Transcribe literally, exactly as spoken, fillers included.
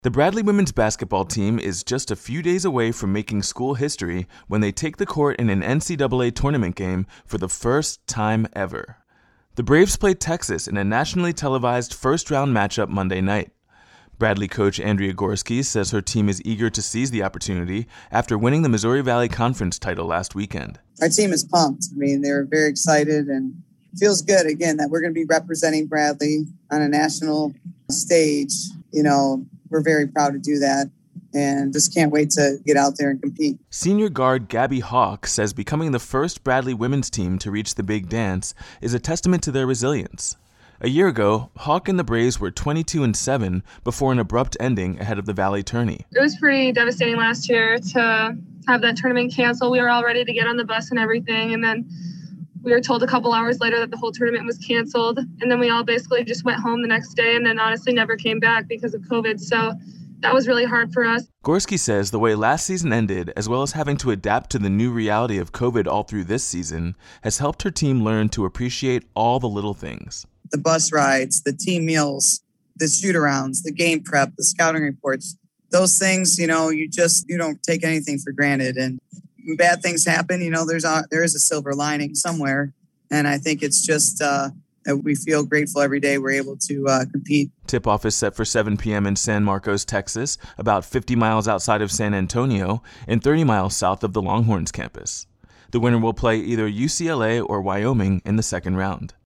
The Bradley women's basketball team is just a few days away from making school history when they take the court in an N C double A tournament game for the first time ever. The Braves played Texas in a nationally televised first-round matchup Monday night. Bradley coach Andrea Gorski says her team is eager to seize the opportunity after winning the Missouri Valley Conference title last weekend. Our team is pumped. I mean, they're very excited, and it feels good, again, that we're going to be representing Bradley on a national stage. You know, we're very proud to do that and just can't wait to get out there and compete. Senior guard Gabby Hawk says becoming the first Bradley women's team to reach the big dance is a testament to their resilience. A year ago, Hawk and the Braves were twenty-two and seven before an abrupt ending ahead of the Valley Tourney. It was pretty devastating last year to have that tournament canceled. We were all ready to get on the bus and everything, and then we were told a couple hours later that the whole tournament was canceled, and then we all basically just went home the next day and then honestly never came back because of COVID. So that was really hard for us. Gorski says the way last season ended, as well as having to adapt to the new reality of COVID all through this season, has helped her team learn to appreciate all the little things. The bus rides, the team meals, the shoot-arounds, the game prep, the scouting reports, those things, you know, you just, you don't take anything for granted. And when bad things happen, you know, there's a, there is a silver lining somewhere. And I think it's just uh, that we feel grateful every day we're able to uh, compete. Tip-off is set for seven p.m. in San Marcos, Texas, about fifty miles outside of San Antonio and thirty miles south of the Longhorns campus. The winner will play either U C L A or Wyoming in the second round.